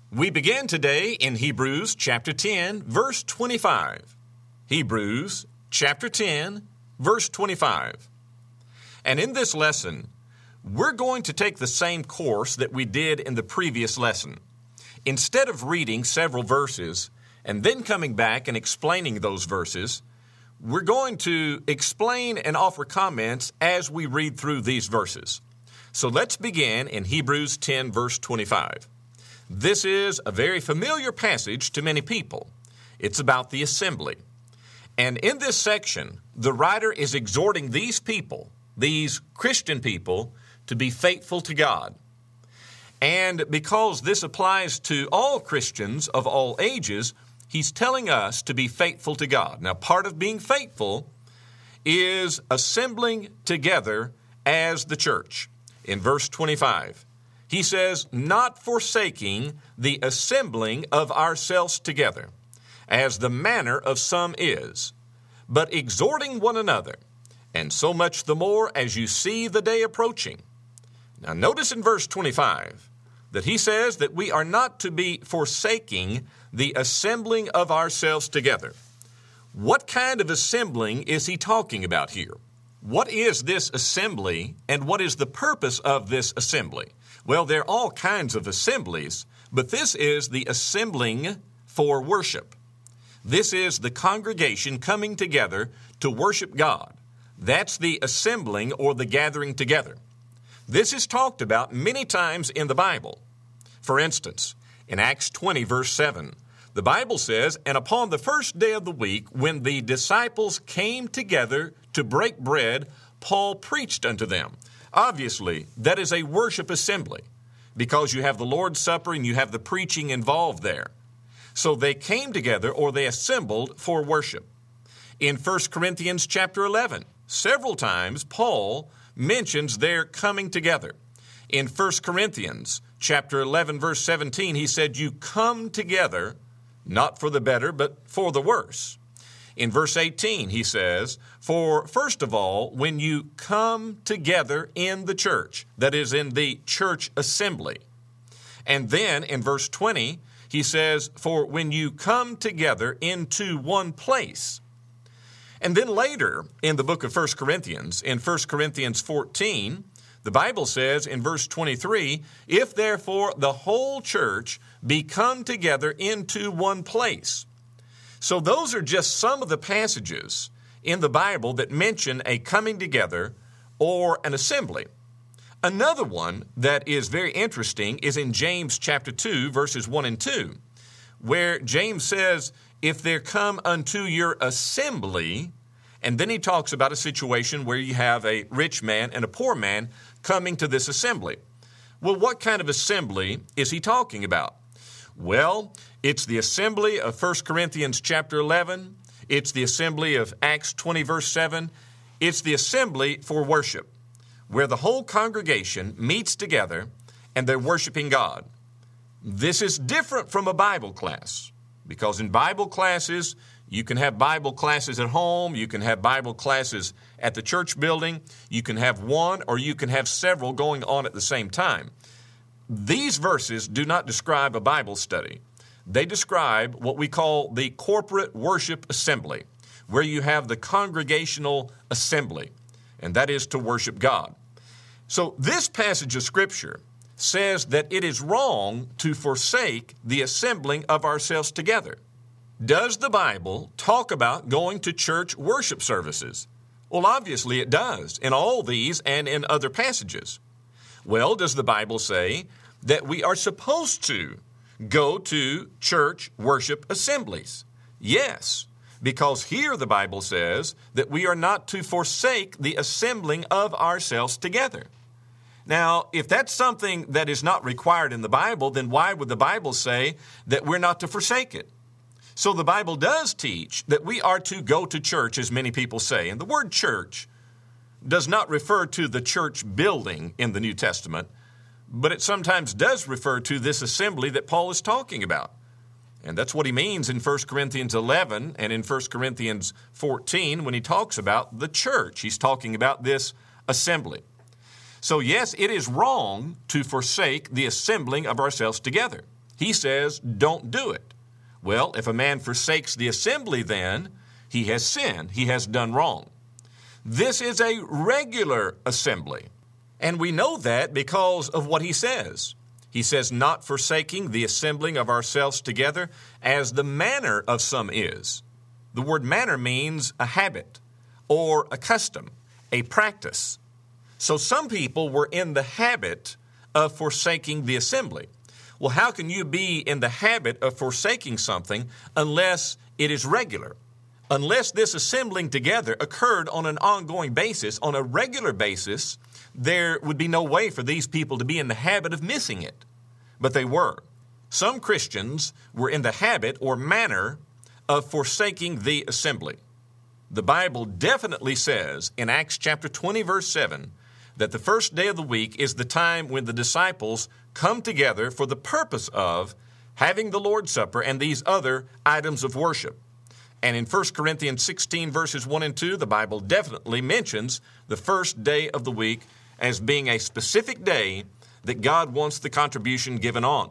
We begin today in Hebrews chapter 10, verse 25. Hebrews chapter 10, verse 25. And in this lesson, we're going to take the same course that we did in the previous lesson. Instead of reading several verses and then coming back and explaining those verses, we're going to explain and offer comments as we read through these verses. So let's begin in Hebrews 10, verse 25. This is a very familiar passage to many people. It's about the assembly. And in this section, the writer is exhorting these people, these Christian people, to be faithful to God. And because this applies to all Christians of all ages, he's telling us to be faithful to God. Now, part of being faithful is assembling together as the church. In verse 25, he says, not forsaking the assembling of ourselves together, as the manner of some is, but exhorting one another, and so much the more as you see the day approaching. Now notice in verse 25 that he says that we are not to be forsaking the assembling of ourselves together. What kind of assembling is he talking about here? What is this assembly, and what is the purpose of this assembly? Well, there are all kinds of assemblies, but this is the assembling for worship. This is the congregation coming together to worship God. That's the assembling or the gathering together. This is talked about many times in the Bible. For instance, in Acts 20, verse 7, the Bible says, and upon the first day of the week, when the disciples came together to break bread, Paul preached unto them. Obviously, that is a worship assembly because you have the Lord's Supper and you have the preaching involved there. So they came together, or they assembled for worship. In 1 Corinthians chapter 11, several times Paul mentions their coming together. In 1 Corinthians chapter 11, verse 17, he said, you come together, not for the better, but for the worse. In verse 18, he says, for first of all, when you come together in the church, that is in the church assembly. And then in verse 20, he says, for when you come together into one place. And then later in the book of 1 Corinthians, in 1 Corinthians 14, the Bible says in verse 23, if therefore the whole church be come together into one place. So those are just some of the passages in the Bible that mention a coming together or an assembly. Another one that is very interesting is in James chapter 2, verses 1 and 2, where James says, if there come unto your assembly, and then he talks about a situation where you have a rich man and a poor man coming to this assembly. Well, what kind of assembly is he talking about? Well, it's the assembly of 1 Corinthians chapter 11. It's the assembly of Acts 20, verse 7. It's the assembly for worship, where the whole congregation meets together and they're worshiping God. This is different from a Bible class, because in Bible classes, you can have Bible classes at home, you can have Bible classes at the church building, you can have one or you can have several going on at the same time. These verses do not describe a Bible study. They describe what we call the corporate worship assembly, where you have the congregational assembly, and that is to worship God. So this passage of Scripture says that it is wrong to forsake the assembling of ourselves together. Does the Bible talk about going to church worship services? Well, obviously it does, in all these and in other passages. Well, does the Bible say that we are supposed to go to church worship assemblies? Yes, because here the Bible says that we are not to forsake the assembling of ourselves together. Now, if that's something that is not required in the Bible, then why would the Bible say that we're not to forsake it? So the Bible does teach that we are to go to church, as many people say. And the word church does not refer to the church building in the New Testament, but it sometimes does refer to this assembly that Paul is talking about. And that's what he means in 1 Corinthians 11 and in 1 Corinthians 14 when he talks about the church. He's talking about this assembly. So yes, it is wrong to forsake the assembling of ourselves together. He says, don't do it. Well, if a man forsakes the assembly, then he has sinned. He has done wrong. This is a regular assembly. And we know that because of what he says. He says, not forsaking the assembling of ourselves together, as the manner of some is. The word manner means a habit or a custom, a practice. So some people were in the habit of forsaking the assembly. Well, how can you be in the habit of forsaking something unless it is regular? Unless this assembling together occurred on an ongoing basis, on a regular basis, there would be no way for these people to be in the habit of missing it. But they were. Some Christians were in the habit or manner of forsaking the assembly. The Bible definitely says in Acts chapter 20, verse 7, that the first day of the week is the time when the disciples come together for the purpose of having the Lord's Supper and these other items of worship. And in 1 Corinthians 16, verses 1 and 2, the Bible definitely mentions the first day of the week as being a specific day that God wants the contribution given on.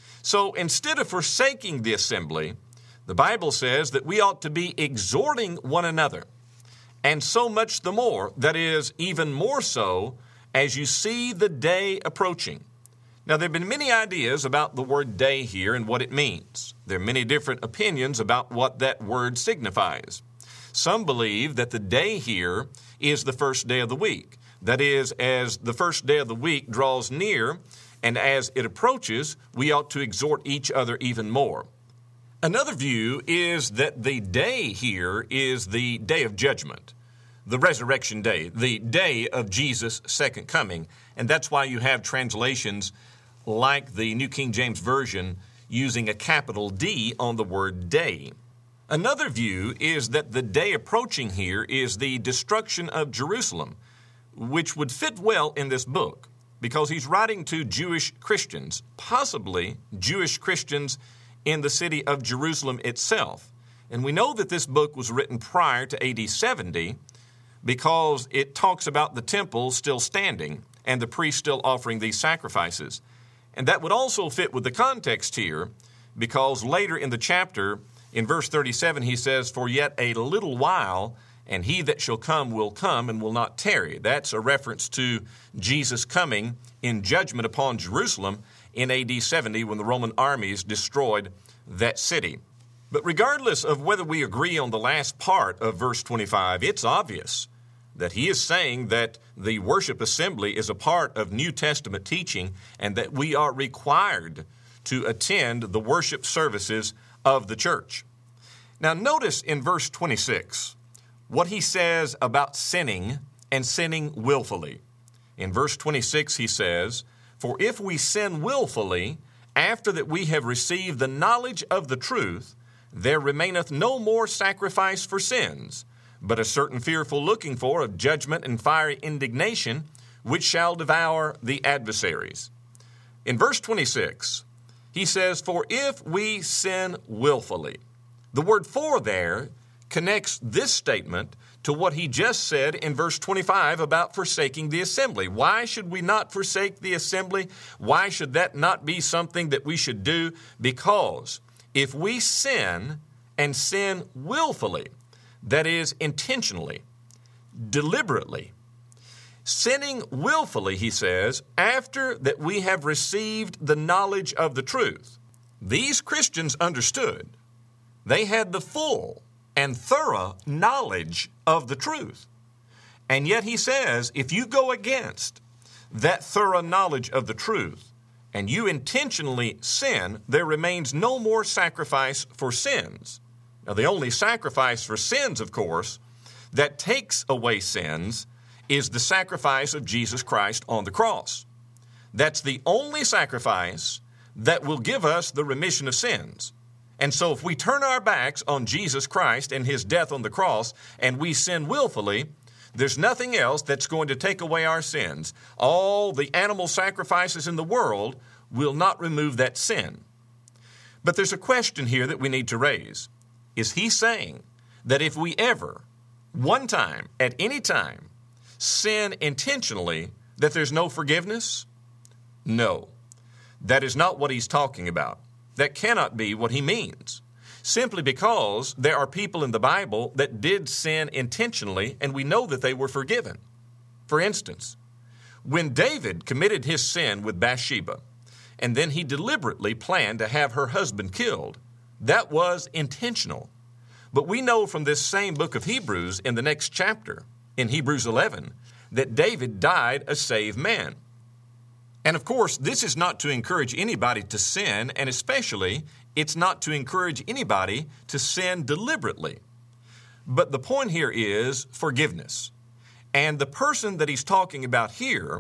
So instead of forsaking the assembly, the Bible says that we ought to be exhorting one another. And so much the more, that is, even more so, as you see the day approaching. Now, there have been many ideas about the word day here and what it means. There are many different opinions about what that word signifies. Some believe that the day here is the first day of the week. That is, as the first day of the week draws near, and as it approaches, we ought to exhort each other even more. Another view is that the day here is the day of judgment, the resurrection day, the day of Jesus' second coming. And that's why you have translations like the New King James Version using a capital D on the word day. Another view is that the day approaching here is the destruction of Jerusalem, which would fit well in this book because he's writing to Jewish Christians, possibly Jewish Christians in the city of Jerusalem itself. And we know that this book was written prior to AD 70 because it talks about the temple still standing and the priests still offering these sacrifices. And that would also fit with the context here because later in the chapter, in verse 37, he says, "For yet a little while, and he that shall come will come and will not tarry." That's a reference to Jesus coming in judgment upon Jerusalem in AD 70 when the Roman armies destroyed that city. But regardless of whether we agree on the last part of verse 25, it's obvious that he is saying that the worship assembly is a part of New Testament teaching and that we are required to attend the worship services of the church. Now notice in verse 26 what he says about sinning and sinning willfully. In verse 26 he says, "For if we sin willfully, after that we have received the knowledge of the truth, there remaineth no more sacrifice for sins, but a certain fearful looking for of judgment and fiery indignation, which shall devour the adversaries." In verse 26, he says, "For if we sin willfully." The word "for" there connects this statement to what he just said in verse 25 about forsaking the assembly. Why should we not forsake the assembly? Why should that not be something that we should do? Because if we sin and sin willfully, that is intentionally, deliberately, sinning willfully, he says, after that we have received the knowledge of the truth. These Christians understood. They had the full and thorough knowledge of the truth. And yet he says, if you go against that thorough knowledge of the truth and you intentionally sin, there remains no more sacrifice for sins. Now, the only sacrifice for sins, of course, that takes away sins is the sacrifice of Jesus Christ on the cross. That's the only sacrifice that will give us the remission of sins. And so if we turn our backs on Jesus Christ and his death on the cross and we sin willfully, there's nothing else that's going to take away our sins. All the animal sacrifices in the world will not remove that sin. But there's a question here that we need to raise. Is he saying that if we ever, one time, at any time, sin intentionally, that there's no forgiveness? No, that is not what he's talking about. That cannot be what he means, simply because there are people in the Bible that did sin intentionally, and we know that they were forgiven. For instance, when David committed his sin with Bathsheba, and then he deliberately planned to have her husband killed, that was intentional. But we know from this same book of Hebrews in the next chapter, in Hebrews 11, that David died a saved man. And of course, this is not to encourage anybody to sin, and especially, it's not to encourage anybody to sin deliberately. But the point here is forgiveness. And the person that he's talking about here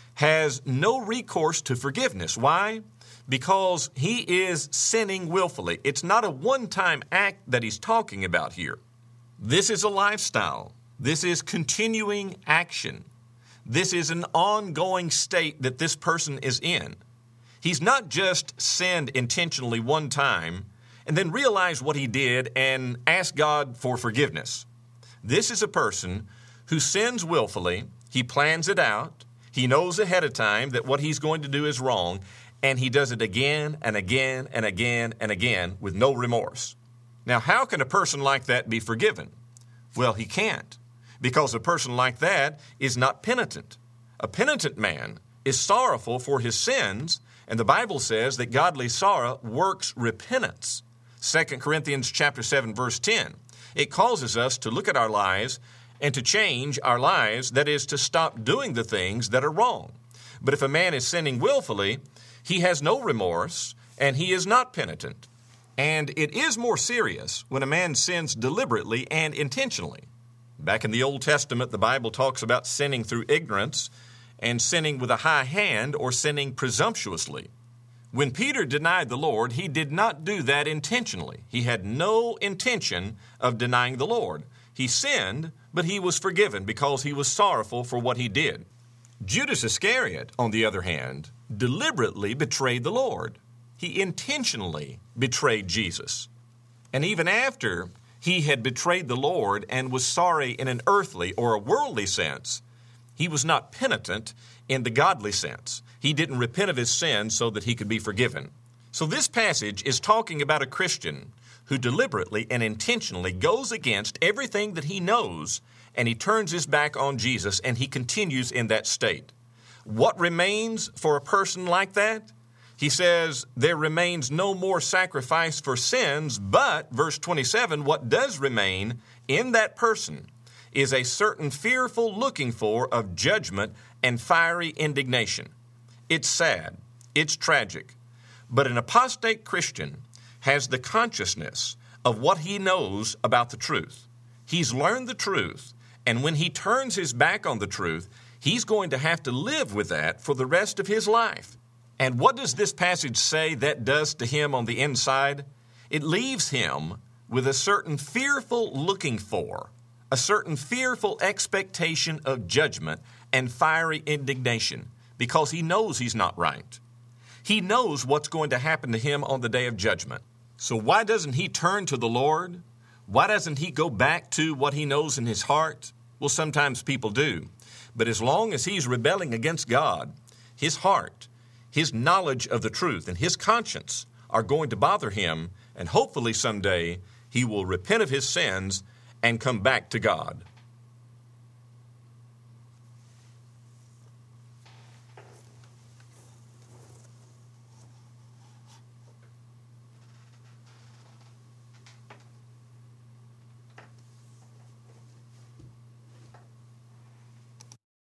has no recourse to forgiveness. Why? Because he is sinning willfully. It's not a one-time act that he's talking about here. This is a lifestyle. This is continuing action. This is an ongoing state that this person is in. He's not just sinned intentionally one time and then realized what he did and asked God for forgiveness. This is a person who sins willfully. He plans it out. He knows ahead of time that what he's going to do is wrong, and he does it again and again and again and again with no remorse. Now, how can a person like that be forgiven? Well, he can't, because a person like that is not penitent. A penitent man is sorrowful for his sins, and the Bible says that godly sorrow works repentance. 2 Corinthians chapter 7, verse 10. It causes us to look at our lives and to change our lives, that is, to stop doing the things that are wrong. But if a man is sinning willfully, he has no remorse, and he is not penitent. And it is more serious when a man sins deliberately and intentionally. Back in the Old Testament, the Bible talks about sinning through ignorance and sinning with a high hand or sinning presumptuously. When Peter denied the Lord, he did not do that intentionally. He had no intention of denying the Lord. He sinned, but he was forgiven because he was sorrowful for what he did. Judas Iscariot, on the other hand, deliberately betrayed the Lord. He intentionally betrayed Jesus. And even after he had betrayed the Lord and was sorry in an earthly or a worldly sense, he was not penitent in the godly sense. He didn't repent of his sins so that he could be forgiven. So this passage is talking about a Christian who deliberately and intentionally goes against everything that he knows, and he turns his back on Jesus, and he continues in that state. What remains for a person like that? He says, there remains no more sacrifice for sins, but, verse 27, what does remain in that person is a certain fearful looking for of judgment and fiery indignation. It's sad. It's tragic. But an apostate Christian has the consciousness of what he knows about the truth. He's learned the truth, and when he turns his back on the truth, he's going to have to live with that for the rest of his life. And what does this passage say that does to him on the inside? It leaves him with a certain fearful looking for, a certain fearful expectation of judgment and fiery indignation, because he knows he's not right. He knows what's going to happen to him on the day of judgment. So why doesn't he turn to the Lord? Why doesn't he go back to what he knows in his heart? Well, sometimes people do. But as long as he's rebelling against God, his heart, his knowledge of the truth, and his conscience are going to bother him, and hopefully someday he will repent of his sins and come back to God.